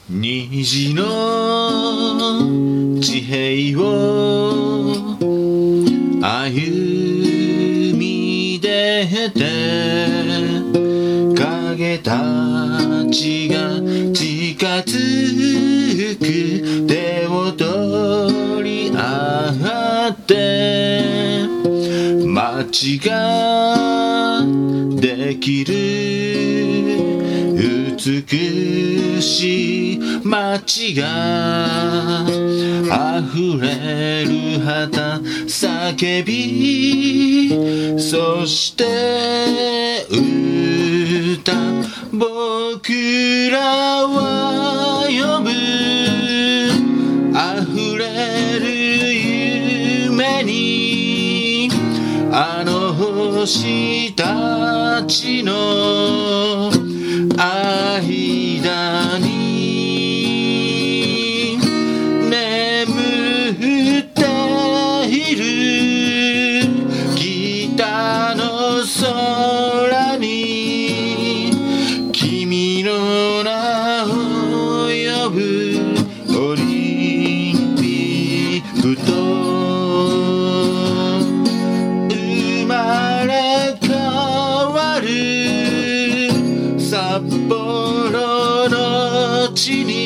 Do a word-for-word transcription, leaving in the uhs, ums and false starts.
虹の地平を歩み出て影たちが近づく手を取り合って街ができる美しい街が溢れる旗叫びそして歌僕らは呼ぶ溢れる夢にあの星たちの間に眠っている北の空に君の名を呼ぶオリンピックと生まれ変わる札幌の地に